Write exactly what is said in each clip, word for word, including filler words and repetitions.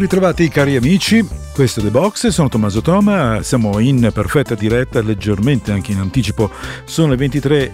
ritrovati cari amici, questo è The Box, sono Tommaso Toma, siamo in perfetta diretta, leggermente anche in anticipo, sono le ventitré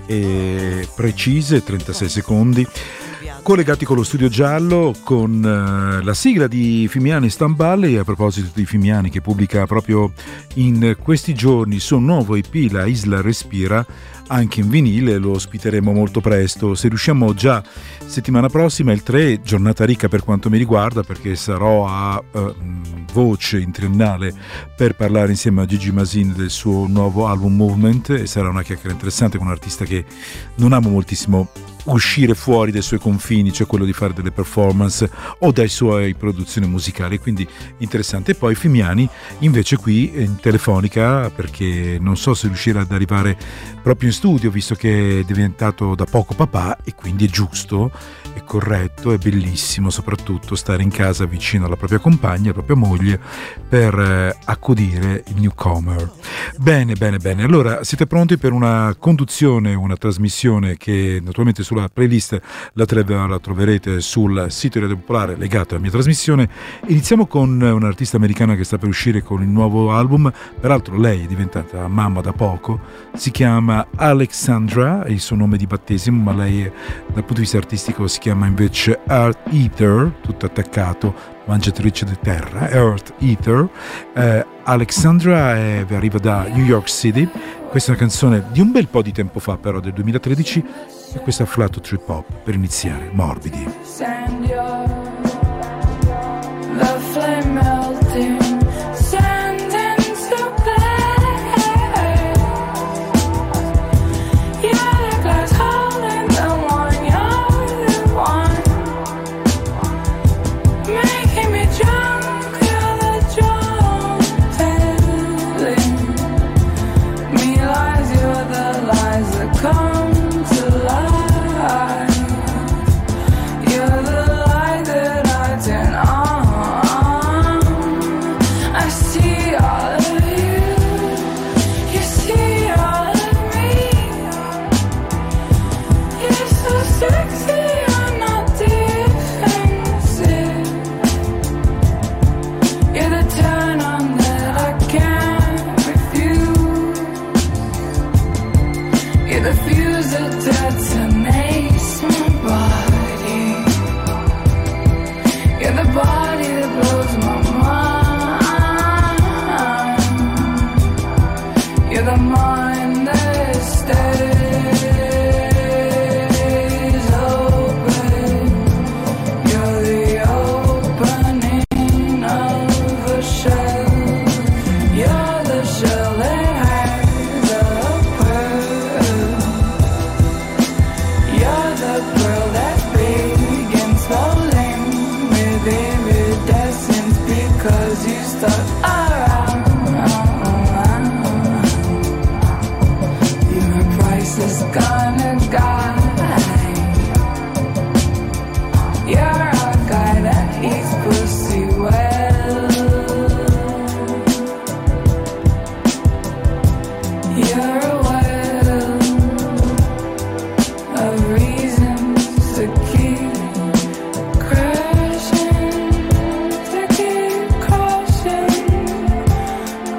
e precise, trentasei secondi, collegati con lo studio giallo con uh, la sigla di Fimiani Stambale. A proposito di Fimiani, che pubblica proprio in questi giorni il suo nuovo E P, La Isla Respira, anche in vinile, lo ospiteremo molto presto, se riusciamo già settimana prossima, il tre, giornata ricca per quanto mi riguarda, perché sarò a uh, Voce in triennale per parlare insieme a Gigi Masin del suo nuovo album Movement, e sarà una chiacchiera interessante con un artista che non amo moltissimo uscire fuori dai suoi confini, cioè quello di fare delle performance o dai suoi produzioni musicali, quindi interessante. E poi Fimiani invece qui in telefonica, perché non so se riuscirà ad arrivare proprio in studio, visto che è diventato da poco papà, e quindi è giusto, è corretto, è bellissimo soprattutto stare in casa vicino alla propria compagna, alla propria moglie, per eh, accudire il newcomer. Bene, bene, bene. Allora, siete pronti per una conduzione, una trasmissione che naturalmente sulla playlist la, la troverete sul sito di Radio Popolare legato alla mia trasmissione. Iniziamo con un'artista americana che sta per uscire con il nuovo album, peraltro lei è diventata mamma da poco, si chiama Alexandra, è il suo nome di battesimo, ma lei è, dal punto di vista artistico si chiama invece Earth Eater, tutto attaccato, mangiatrice di terra, Earth Eater. eh, Alexandra è, arriva da New York City. Questa è una canzone di un bel po' di tempo fa, però del duemilatredici, e questa è Flat Trip Hop per iniziare, morbidi.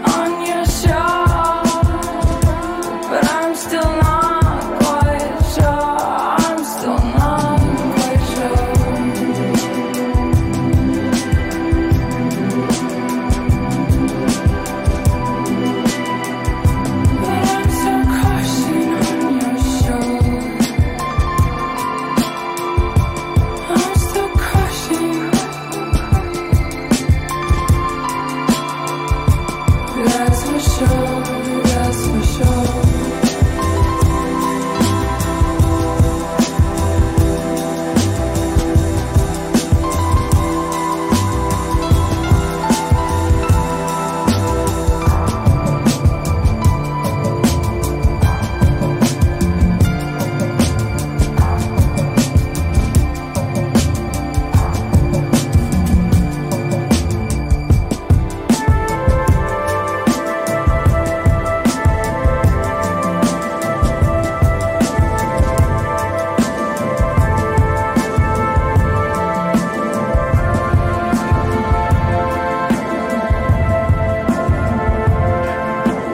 Still not quite sure.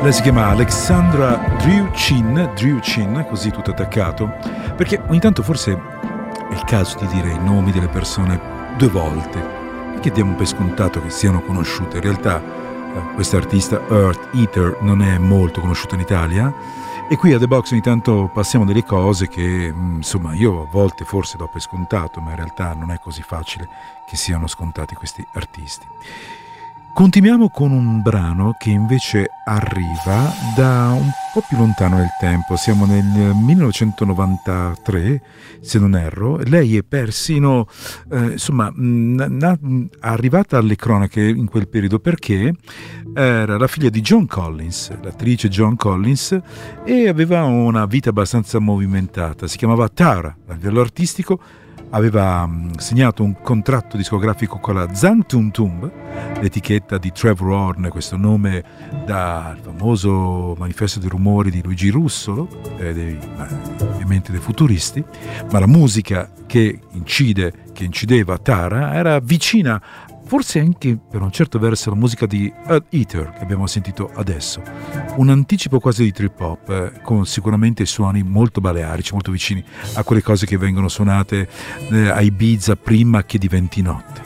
Lei si chiama Alexandra Driuchin, Driuchin, così tutto attaccato, perché ogni tanto forse è il caso di dire i nomi delle persone due volte, perché diamo per scontato che siano conosciute. In realtà eh, questa artista Earth Eater non è molto conosciuta in Italia, e qui a The Box ogni tanto passiamo delle cose che insomma io a volte forse do per scontato, ma in realtà non è così facile che siano scontati questi artisti. Continuiamo con un brano che invece arriva da un po' più lontano nel tempo. Siamo nel millenovecentonovantatré, se non erro. Lei è persino eh, insomma na, na, arrivata alle cronache in quel periodo perché era la figlia di Joan Collins, l'attrice Joan Collins, e aveva una vita abbastanza movimentata. Si chiamava Tara a livello artistico. Aveva segnato un contratto discografico con la Zang Tum Tum, l'etichetta di Trevor Horn, questo nome dal famoso Manifesto dei rumori di Luigi Russolo, eh, dei, ovviamente dei futuristi, ma la musica che incide, che incideva Tara era vicina, forse anche per un certo verso, la musica di Earth Eater che abbiamo sentito adesso. Un anticipo quasi di trip hop, eh, con sicuramente suoni molto balearici, molto vicini a quelle cose che vengono suonate eh, a Ibiza prima che diventi notte.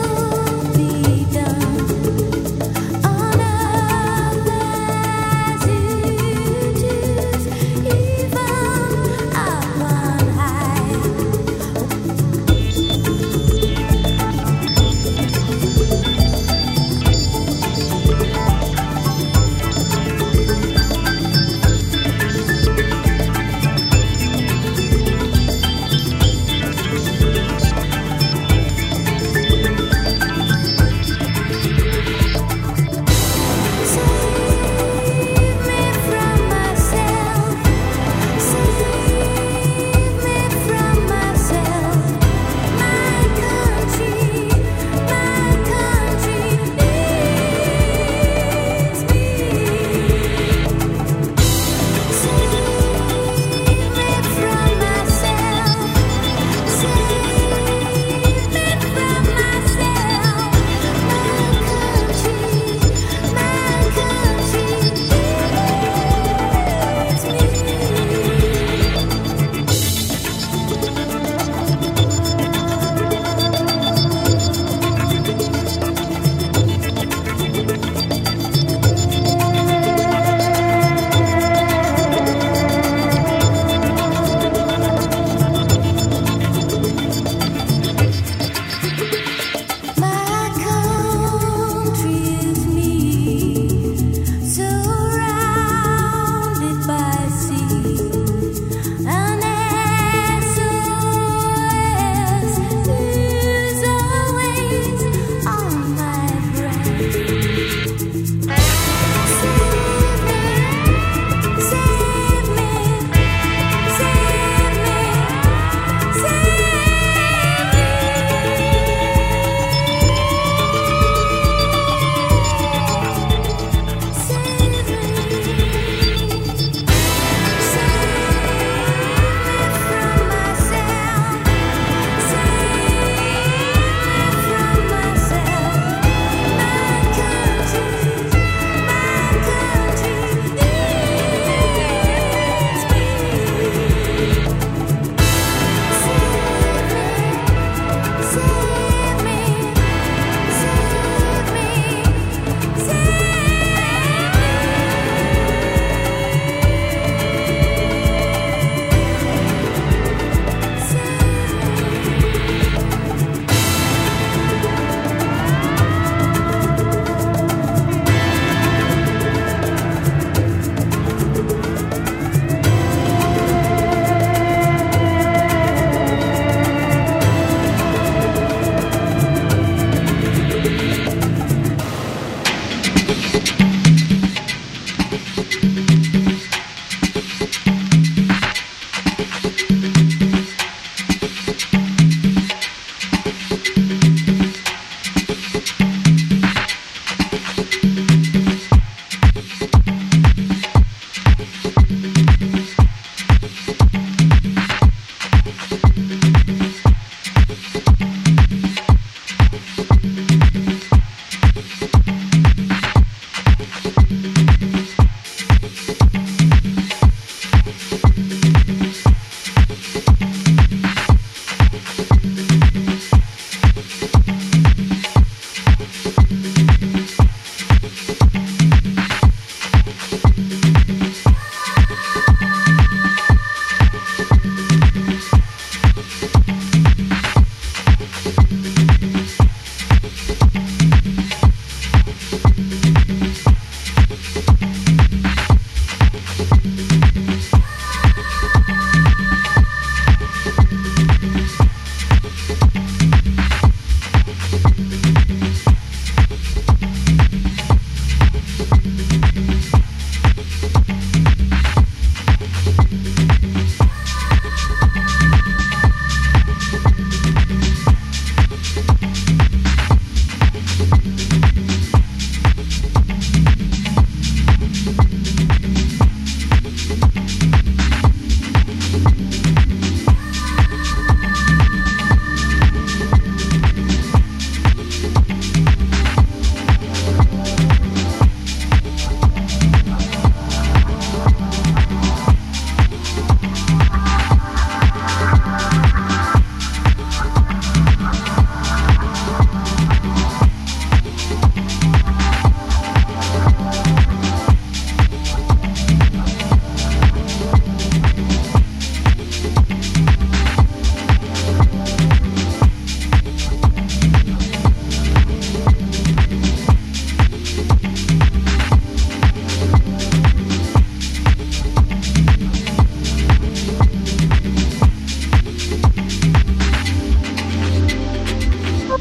See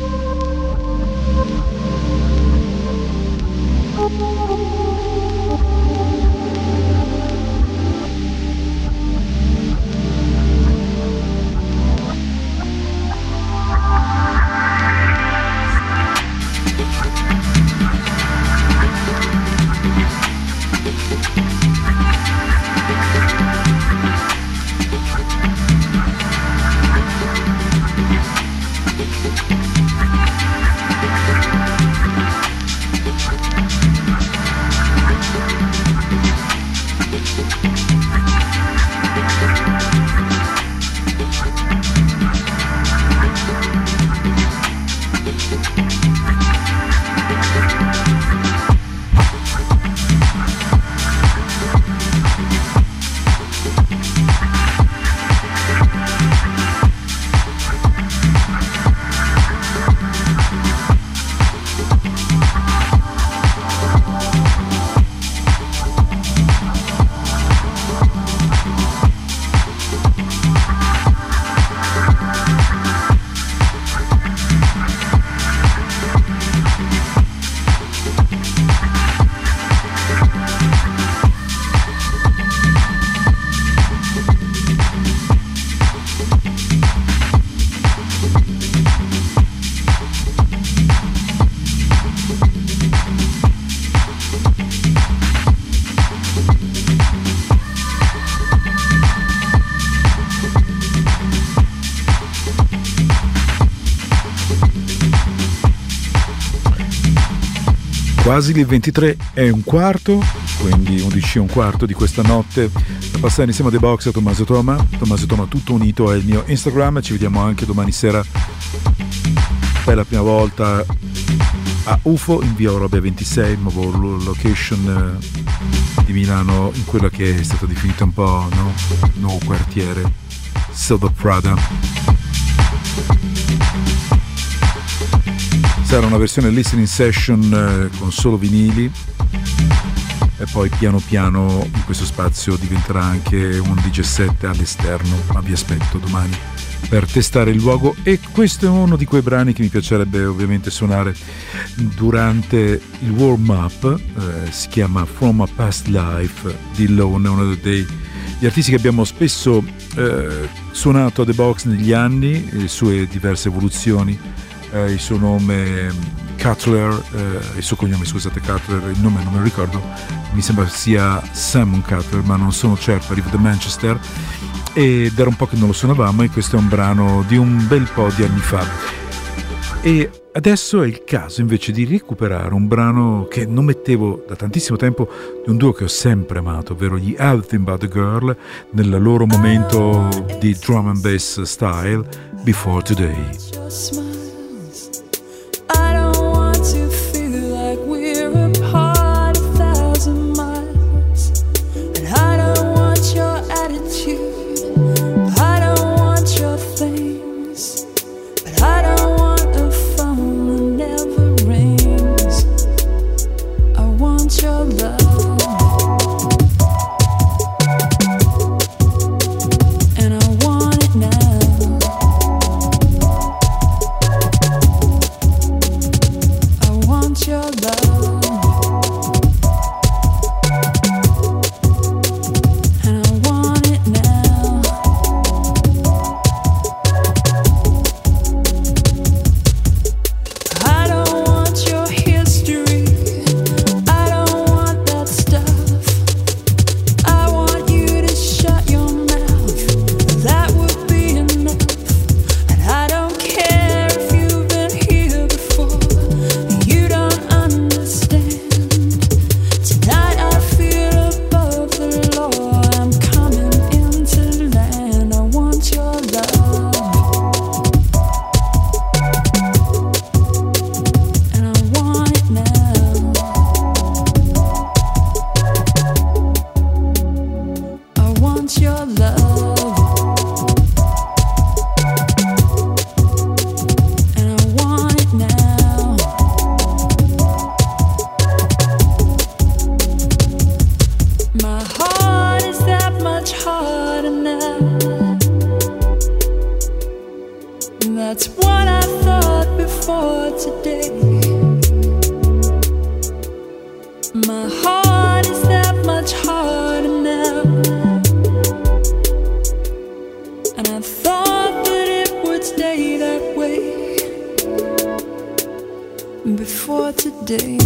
Quasi le ventitré e un quarto, quindi undici e un quarto di questa notte da passare insieme a The Box a Tommaso Toma. Tommaso Toma tutto unito è il mio Instagram. Ci vediamo anche domani sera per la prima volta a U F O in via Orobia ventisei, nuovo location di Milano, in quella che è stata definita un po', no? Nuovo quartiere Silver Prada. Sarà una versione listening session eh, con solo vinili e poi piano piano in questo spazio diventerà anche un D J set all'esterno, ma vi aspetto domani per testare il luogo. E questo è uno di quei brani che mi piacerebbe ovviamente suonare durante il warm up, eh, si chiama From a Past Life di Lone, uno dei gli artisti che abbiamo spesso eh, suonato a The Box negli anni, le sue diverse evoluzioni. Eh, il suo nome Cutler, eh, il suo cognome, scusate, Cutler, il nome non me lo ricordo, mi sembra sia Simon Cutler, ma non sono certo, arriva da Manchester ed era un po' che non lo suonavamo, e questo è un brano di un bel po' di anni fa. E adesso è il caso invece di recuperare un brano che non mettevo da tantissimo tempo, di un duo che ho sempre amato, ovvero gli Everything But The Girl, nel loro momento di drum and bass style, Before Today. And I want it now. thought before today. My heart is that much harder now, and I thought that it would stay that way before today.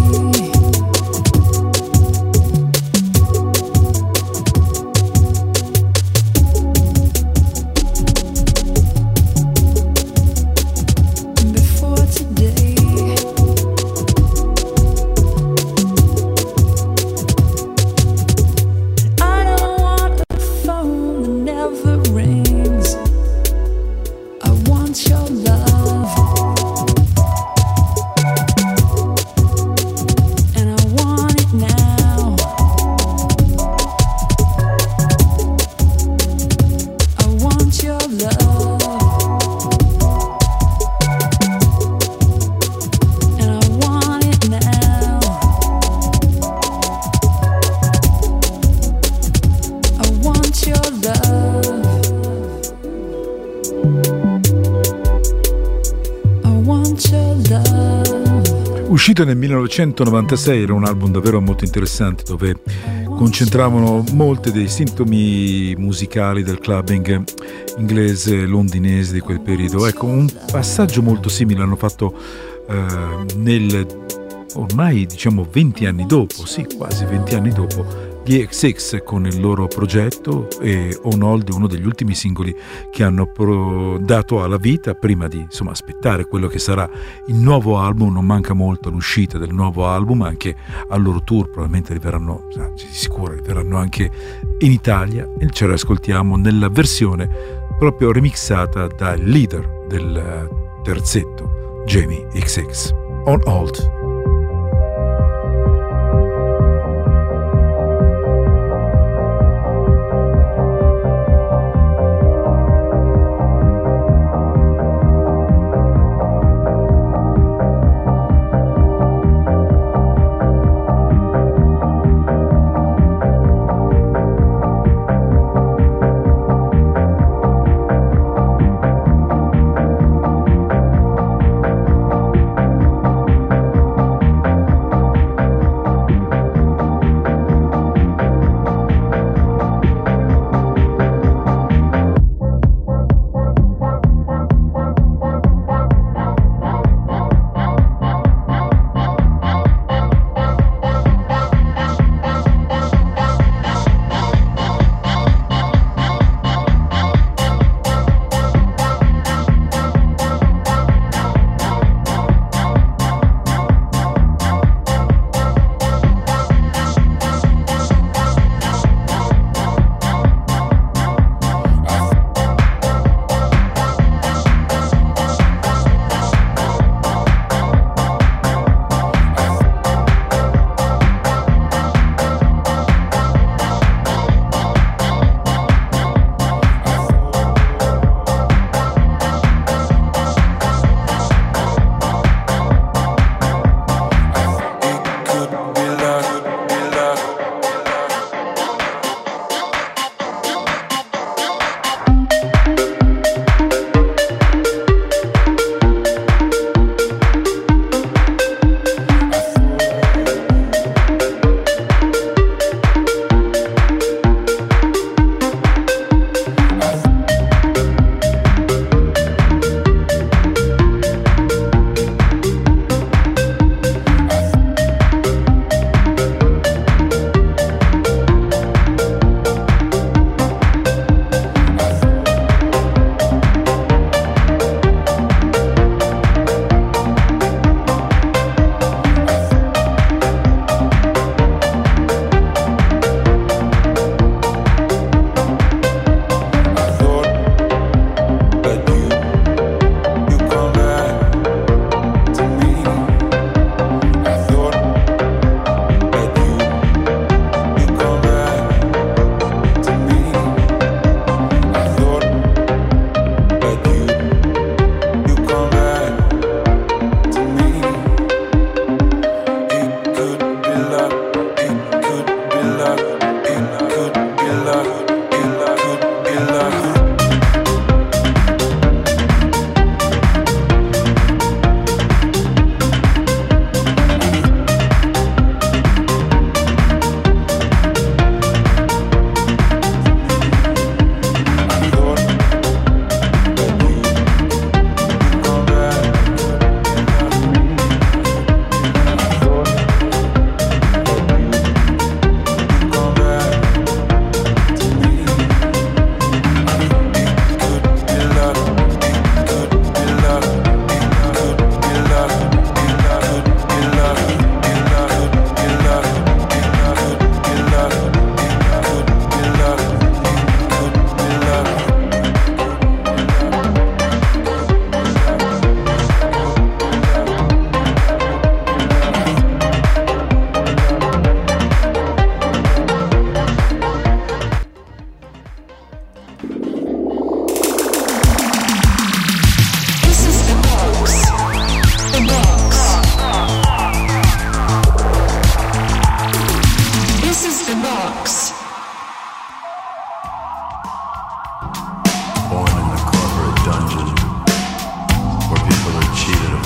Uscito nel millenovecentonovantasei, era un album davvero molto interessante dove concentravano molti dei sintomi musicali del clubbing inglese, londinese di quel periodo. Ecco, un passaggio molto simile hanno fatto eh, nel ormai diciamo venti anni dopo, sì, quasi venti anni dopo, gli X X con il loro progetto e On Hold, uno degli ultimi singoli che hanno pro- dato alla vita prima di insomma aspettare quello che sarà il nuovo album. Non manca molto l'uscita del nuovo album, anche al loro tour probabilmente arriveranno, di sicuro arriveranno anche in Italia, e ce l'ascoltiamo nella versione proprio remixata dal leader del terzetto, Jamie X X, On Hold.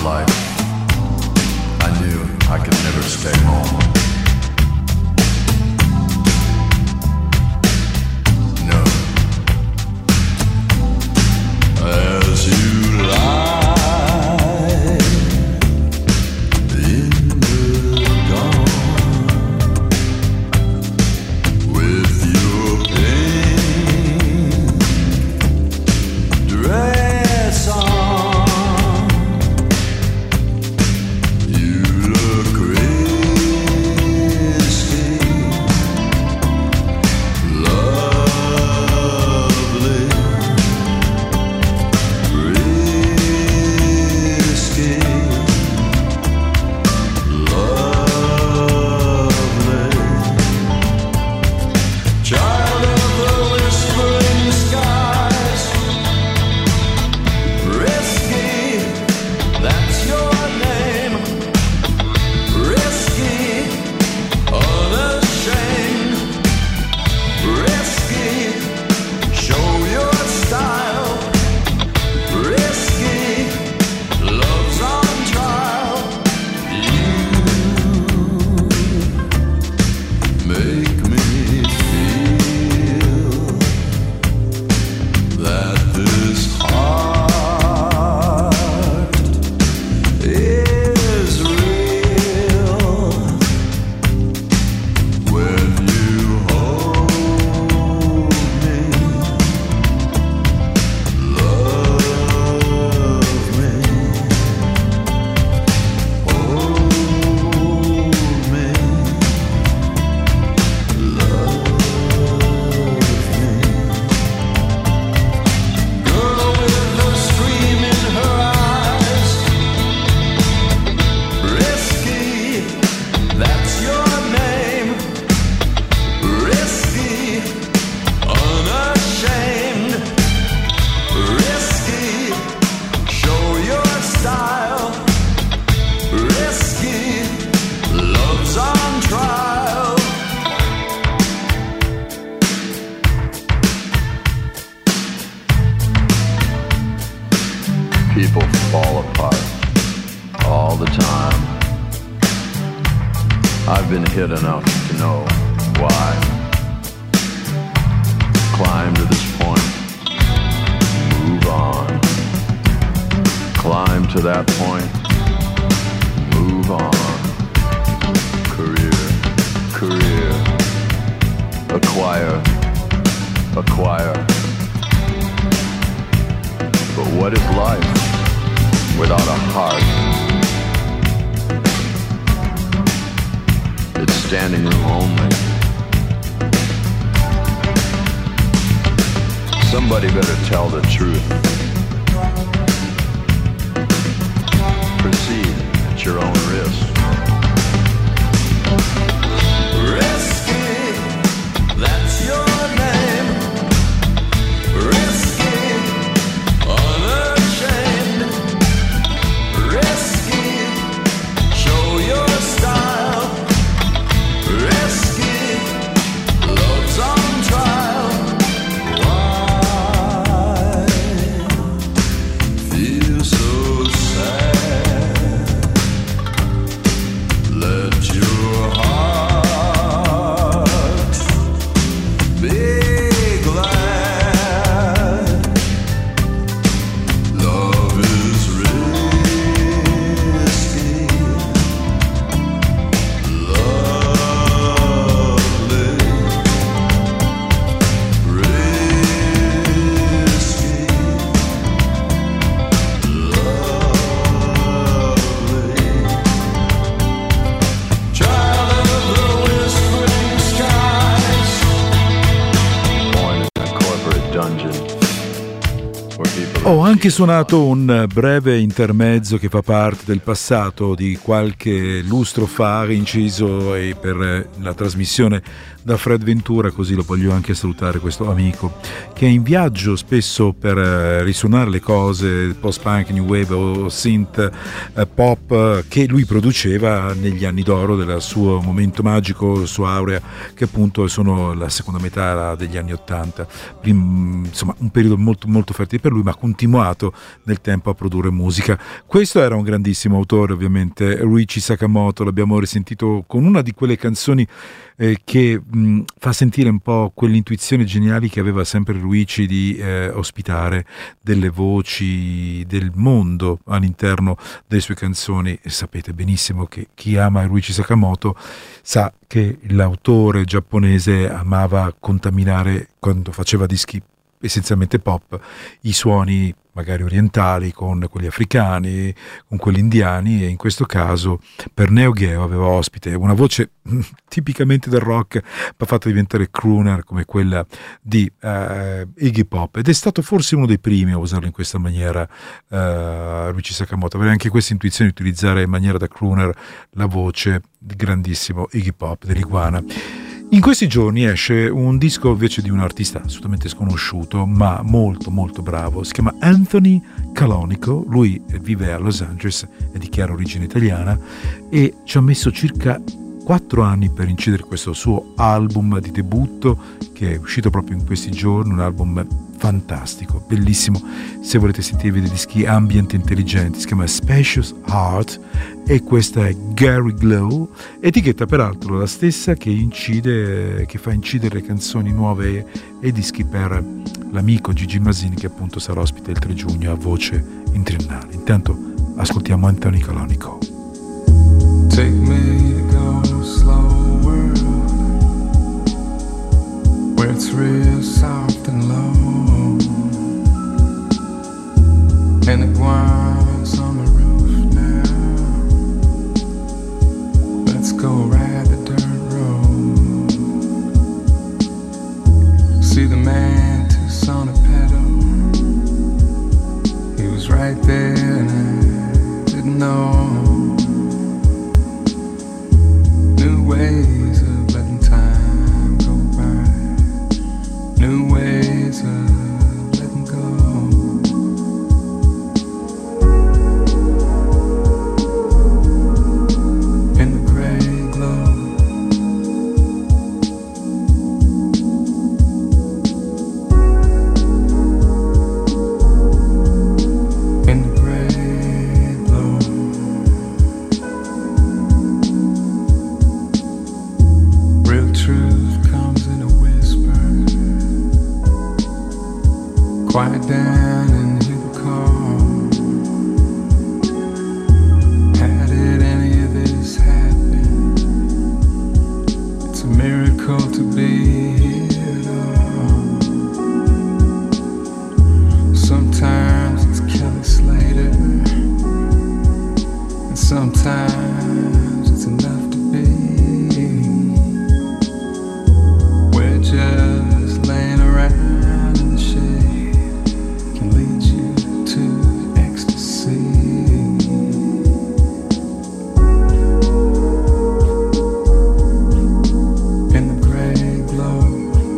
life, I knew I could never stay home. No. As you lie in the dawn with your pink dress on, you look risky, lovely, risky, lovely, child of the whispering skies, risky, that's your name, risky, unashamed, risky, show your style, risky, love's on trial, you make me feel that this heart is real when you hold me, love me, hold me, love me. Girl with a scream in her eyes, risky, that's your name, risky, unashamed, risky, show your style, risky, love's on trial. People fall apart all the time. I've been hit enough to know why. Climb to this point, move on. Climb to that point, move on. Career, career, acquire, acquire. But what is life without a heart? It's standing room only. Somebody better tell the truth. Proceed at your own risk. Risky, that's your name. Risky, unashamed, risky, show your style, risky, love's on trial. Why feel so sad? Let your heart be glad. Love is risky, lovely, risky, lovely, child of the whispering skies. Born in a corporate dungeon where people Ho anche suonato un breve intermezzo che fa parte del passato di qualche lustro fa, inciso e per la trasmissione da Fred Ventura, così lo voglio anche salutare, questo amico che è in viaggio spesso per eh, risuonare le cose post-punk, new wave o synth eh, pop eh, che lui produceva negli anni d'oro del suo momento magico, la sua aurea, che appunto sono la seconda metà degli anni ottanta. Insomma, un periodo molto molto fertile per lui, ma con continuato nel tempo a produrre musica. Questo era un grandissimo autore, ovviamente, Ryuichi Sakamoto. L'abbiamo risentito con una di quelle canzoni eh, che mh, fa sentire un po' quell'intuizione geniale che aveva sempre Ryuichi di eh, ospitare delle voci del mondo all'interno delle sue canzoni. E sapete benissimo che chi ama Ryuichi Sakamoto sa che l'autore giapponese amava contaminare, quando faceva dischi essenzialmente pop, i suoni magari orientali con quelli africani, con quelli indiani, e in questo caso per Neo Geo aveva ospite una voce tipicamente del rock ma fatta diventare crooner come quella di uh, Iggy Pop, ed è stato forse uno dei primi a usarlo in questa maniera, uh, Ryuichi Sakamoto, aveva anche questa intuizione di utilizzare in maniera da crooner la voce del grandissimo Iggy Pop dell'Iguana. In questi giorni esce un disco invece di un artista assolutamente sconosciuto ma molto molto bravo, si chiama Anthony Calonico, lui vive a Los Angeles, è di chiara origine italiana e ci ha messo circa quattro anni per incidere questo suo album di debutto che è uscito proprio in questi giorni, un album fantastico, bellissimo. Se volete sentirvi dei dischi ambient intelligenti, si chiama Spacious Heart e questa è Gary Glow, etichetta peraltro la stessa che incide, che fa incidere canzoni nuove e dischi per l'amico Gigi Masini, che appunto sarà ospite il tre giugno a Voce in Triennale. Intanto ascoltiamo Anthony Calonico. Take me to go slower, where it's real soft and low, and the iguana's on the roof now. Let's go ride the dirt road, see the mantis on a pedal. He was right there and I didn't know. New ways of letting time go by, new ways of letting go. In the gray glow, in the gray glow. Real truth comes in a whisper. Quiet down and hear the call. How did any of this happen? It's a miracle to be here at all. Sometimes it's Kelly Slater, and sometimes it's enough to be. We're just laying around in the shade, can lead you to ecstasy. In the gray glow,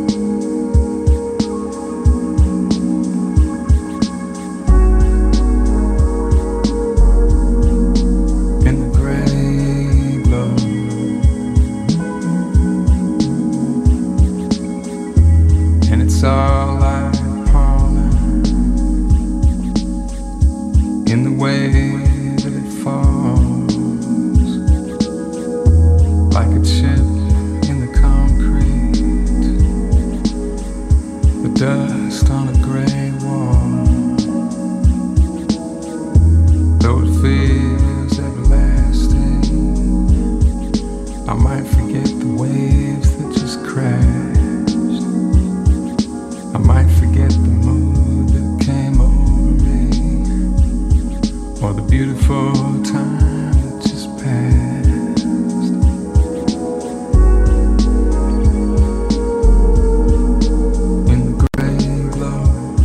in the gray glow. And it's all like pollen in the way that it falls, like a chip in the concrete, the dust on a gray wall. Though it feels everlasting, I might forget the waves that just crashed. I might forget the mood that came over me, or the beautiful time that just passed. In the gray glow,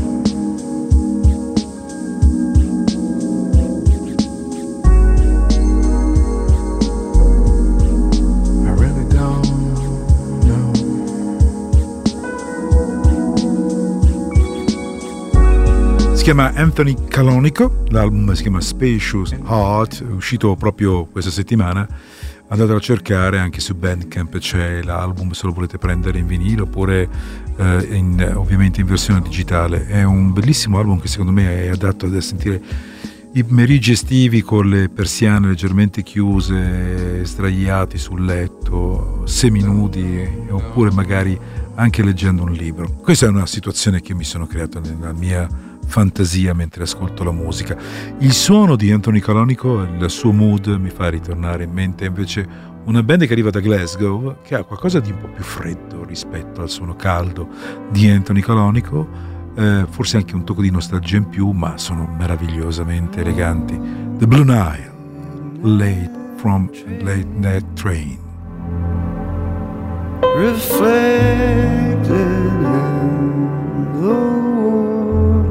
I really don't know. Si chiama Anthony Calonico, l'album si chiama Spacious Heart, è uscito proprio questa settimana andatelo a cercare, anche su Bandcamp c'è l'album se lo volete prendere in vinile oppure eh, in, ovviamente in versione digitale. È un bellissimo album che secondo me è adatto a sentire i pomeriggi estivi con le persiane leggermente chiuse, sdraiati sul letto, seminudi, oppure magari anche leggendo un libro. Questa è una situazione che mi sono creata nella mia fantasia mentre ascolto la musica. Il suono di Anthony Colonico, il suo mood mi fa ritornare in mente invece una band che arriva da Glasgow, che ha qualcosa di un po' più freddo rispetto al suono caldo di Anthony Colonico. Eh, forse anche un tocco di nostalgia in più, ma sono meravigliosamente eleganti. The Blue Nile, Late from Late Night Train. Reflected in the water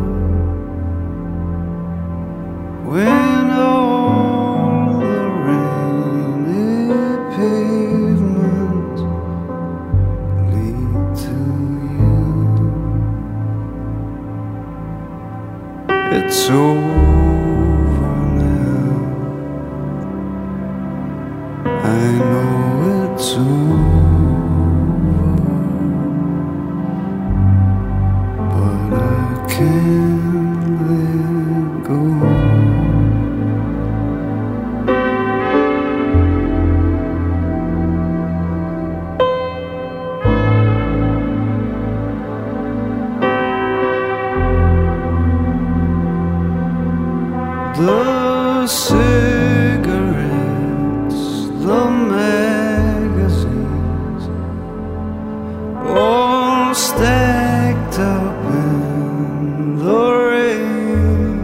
when all the rainy pavements lead to you. It's over now. I know it's over, but I can't let go. The cigarettes, the magazines, all stacked up in the rain.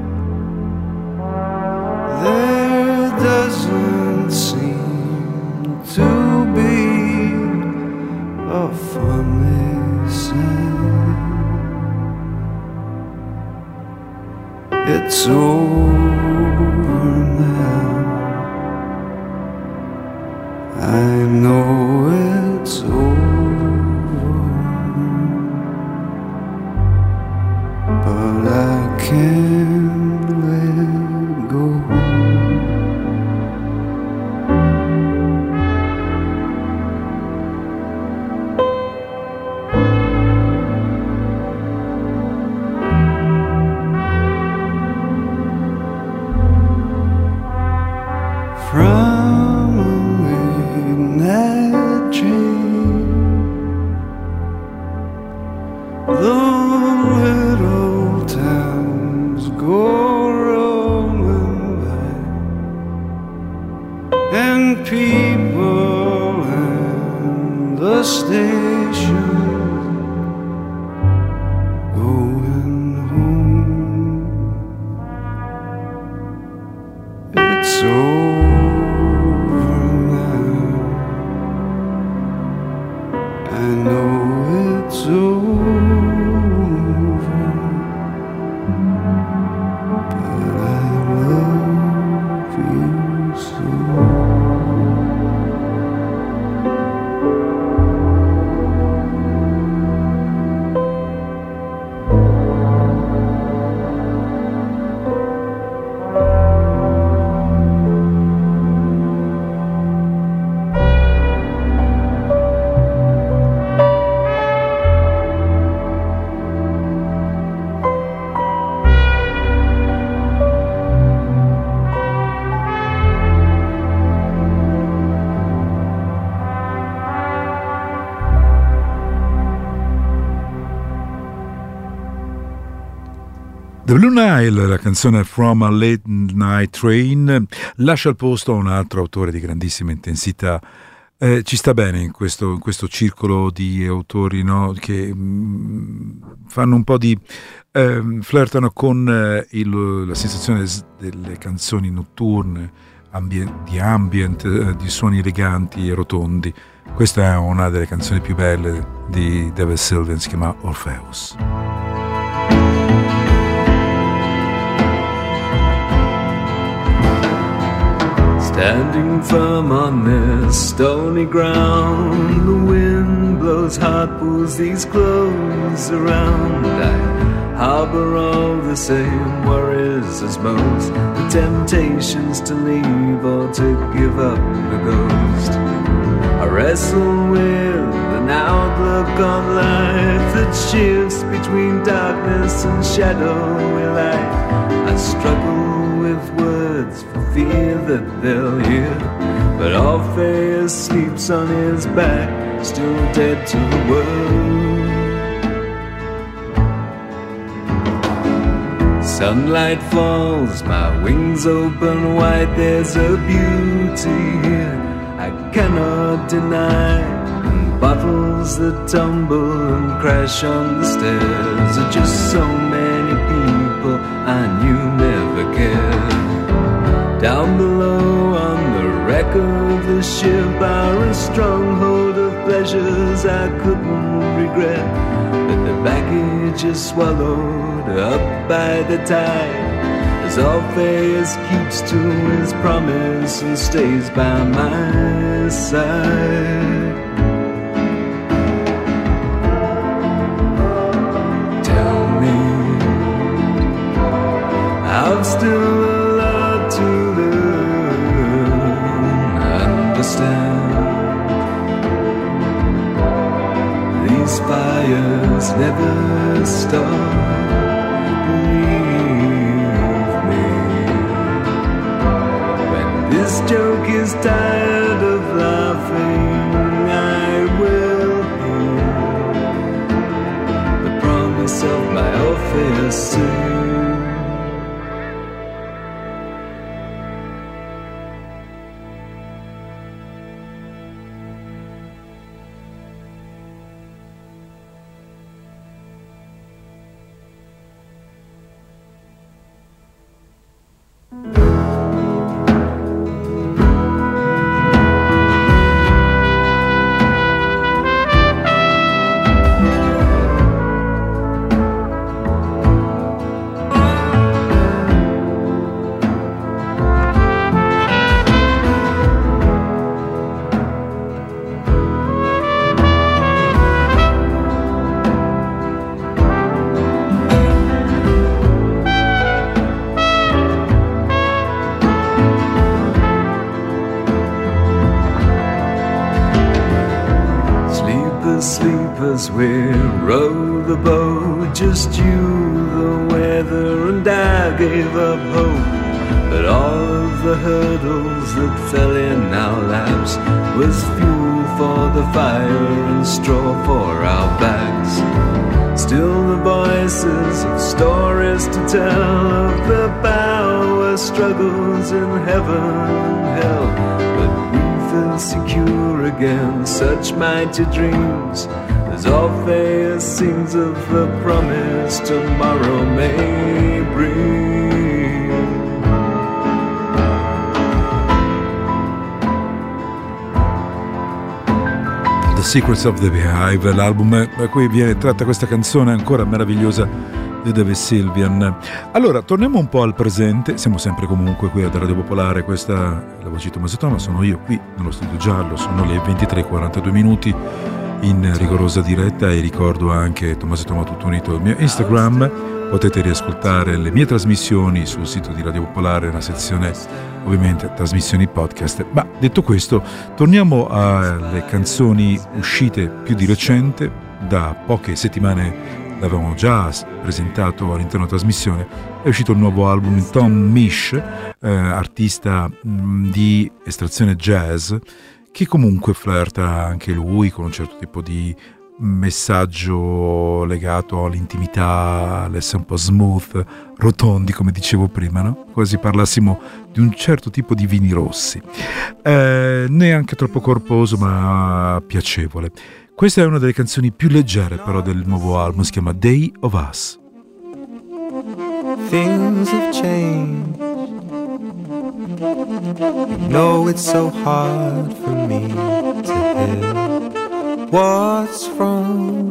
There doesn't seem to be a funny sign. It's over now. I know it's over, but I can't let go. From a midnight train, the little towns go rolling by, and people and the station going home. It's over. I know it's over, but I love you so. The Blue Nile, la canzone From a Late Night Train, lascia il posto a un altro autore di grandissima intensità. Eh, ci sta bene in questo, in questo circolo di autori, no, che mh, fanno un po' di eh, flirtano con eh, il, la sensazione delle canzoni notturne, ambient, di ambient, eh, di suoni eleganti e rotondi. Questa è una delle canzoni più belle di David Sylvian, si chiama Orpheus. Standing firm on this stony ground, the wind blows hot, pulls these clothes around. I harbor all the same worries as most, the temptations to leave or to give up the ghost. I wrestle with an outlook on life that shifts between darkness and shadowy light. I struggle with words for fear that they'll hear, but Orpheus sleeps on his back, still dead to the world. Sunlight falls, my wings open wide, there's a beauty here I cannot deny. And bottles that tumble and crash on the stairs are just so many people I knew never cared. Down below on the wreck of the ship are a stronghold of pleasures I couldn't regret, but the baggage is swallowed up by the tide, as Orpheus keeps to his promise and stays by my side. Tell me, I've still a lot to learn, understand. These fires never stop. This joke is tired of laughing, I will hear the promise of my Orpheus sing. Sleepers, we row the boat, just you, the weather, and I gave up hope. But all of the hurdles that fell in our laps was fuel for the fire and straw for our backs. Still the voices of stories to tell of the power struggles in heaven and hell, but we feel secure against such mighty dreams, as Orpheus sings of the promise tomorrow may bring. The Secrets of the Beehive, l'album da cui viene tratta questa canzone ancora meravigliosa di David Sylvian. Allora, torniamo un po' al presente, siamo sempre comunque qui ad Radio Popolare, questa è la voce di Tommaso Toma, sono io qui nello studio giallo, sono le ventitré e quarantadue minuti in rigorosa diretta e ricordo anche Tommaso Toma tutto unito il mio Instagram, potete riascoltare le mie trasmissioni sul sito di Radio Popolare, nella sezione ovviamente trasmissioni podcast. Ma detto questo, torniamo alle canzoni uscite più di recente, da poche settimane l'avevamo già presentato all'interno della trasmissione, è uscito il nuovo album di Tom Misch, eh, artista mh, di estrazione jazz, che comunque flirta anche lui con un certo tipo di messaggio legato all'intimità, all'essere un po' smooth, rotondi come dicevo prima, no? Quasi parlassimo di un certo tipo di vini rossi, eh, neanche troppo corposo ma piacevole. Questa è una delle canzoni più leggere però del nuovo album, si chiama Day of Us. Things have changed. No, it's so hard for me to hear what's wrong.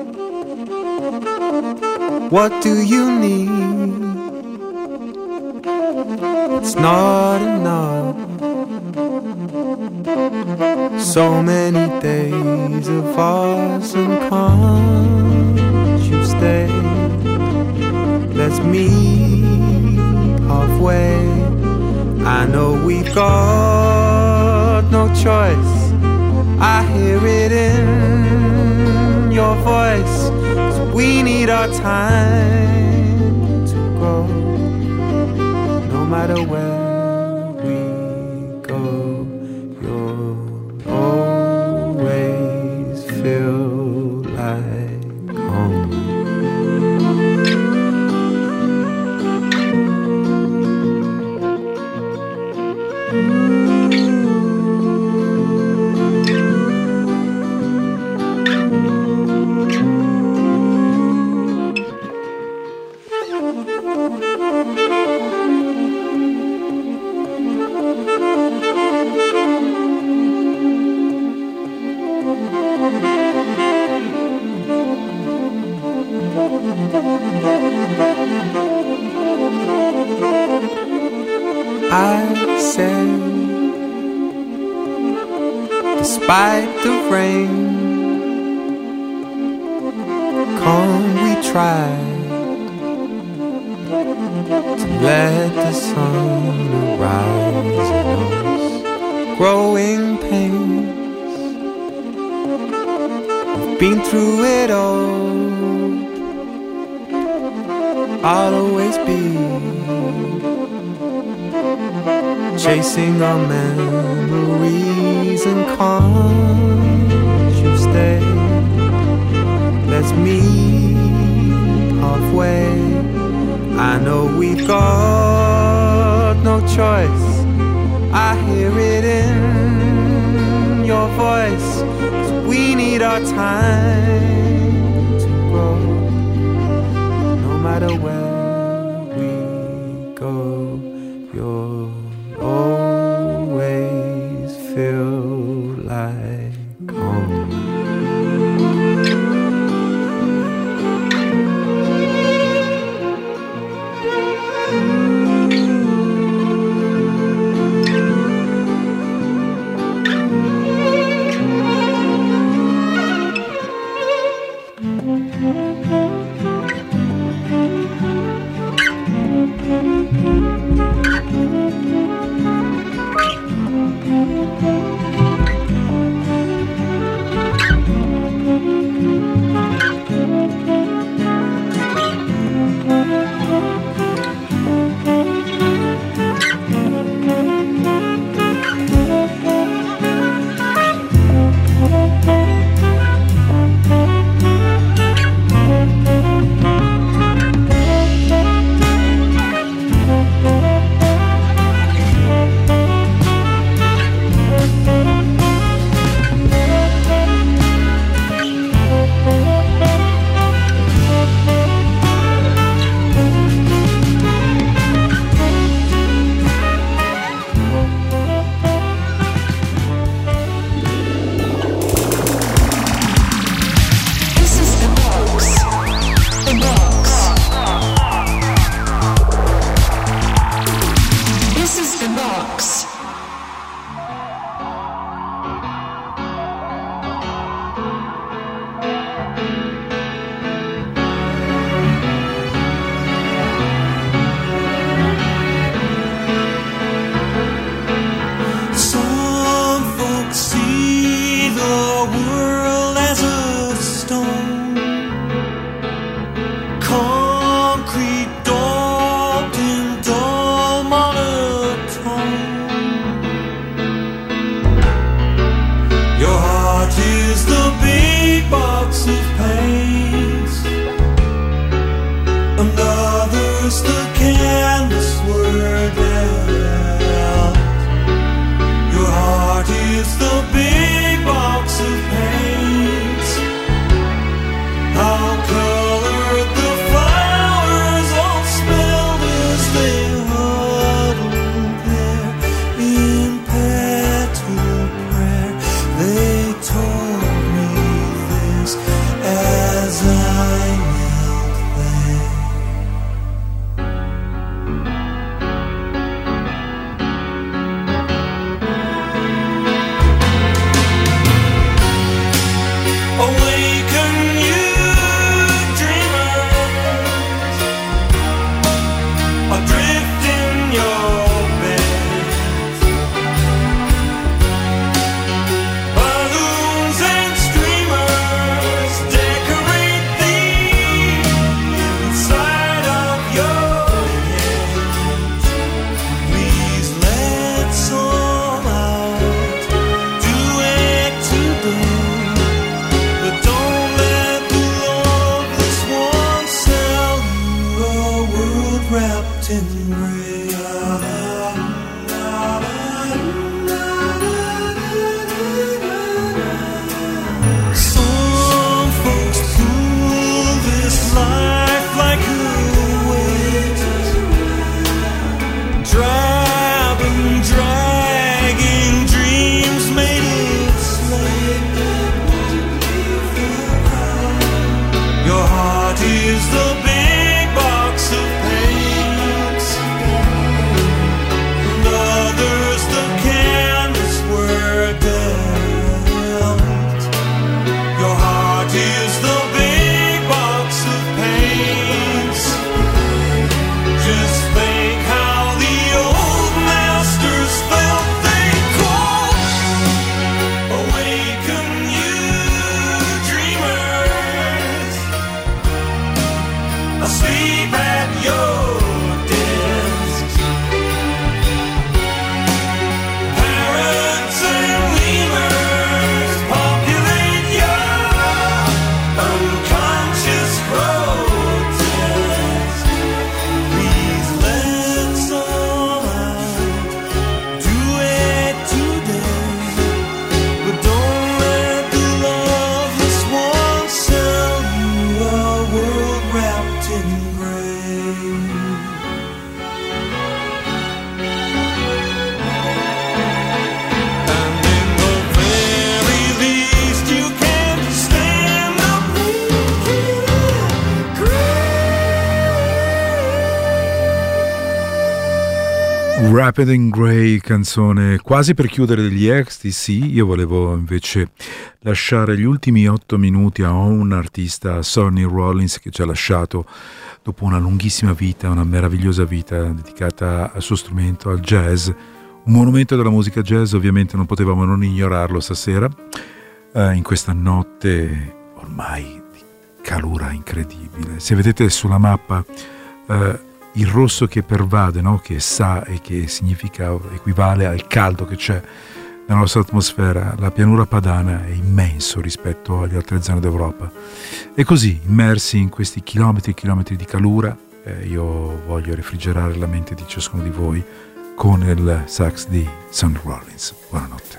What do you need? It's not enough. So many days of us, and can't you stay? Let's meet halfway. I know we've got no choice. I hear it in your voice. 'Cause we need our time to grow. No matter where we go, you'll always feel like home. I said, despite the rain, can't we try to let the sun arise in us? Growing pains, we've been through it all. I'll always be chasing our memories, and can't you stay? Let's meet halfway. I know we've got no choice. I hear it in your voice. 'Cause we need our time to grow. No matter where we go, you're always feel like home. Wrapped in Grey, canzone quasi per chiudere degli X T C. Io volevo invece lasciare gli ultimi otto minuti a un artista, Sonny Rollins, che ci ha lasciato dopo una lunghissima vita, una meravigliosa vita dedicata al suo strumento, al jazz, un monumento della musica jazz. Ovviamente non potevamo non ignorarlo stasera, eh, in questa notte ormai di calura incredibile. Se vedete sulla mappa eh, il rosso che pervade, no? Che sa e che significa, equivale al caldo che c'è nella nostra atmosfera, la pianura padana è immenso rispetto alle altre zone d'Europa. E così, immersi in questi chilometri e chilometri di calura, eh, io voglio refrigerare la mente di ciascuno di voi con il sax di Sonny Rollins. Buonanotte.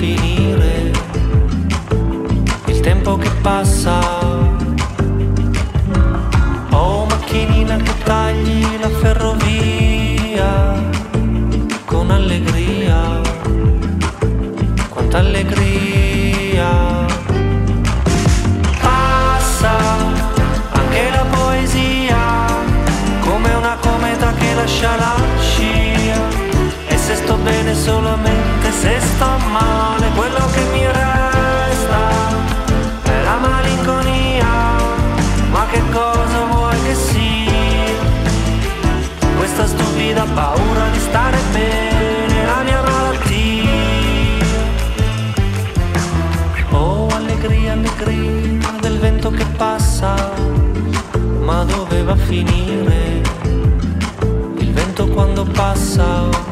finire il tempo che passa. Oh macchinina che tagli la ferrovia con allegria, quanta allegria. Passa anche la poesia come una cometa che lascia la scia. E se sto bene solamente se sto male, quello che mi resta è la malinconia. Ma che cosa vuoi che sia? Questa stupida paura di stare bene, la mia malattia. Oh allegria, allegria del vento che passa, ma dove va a finire il vento quando passa?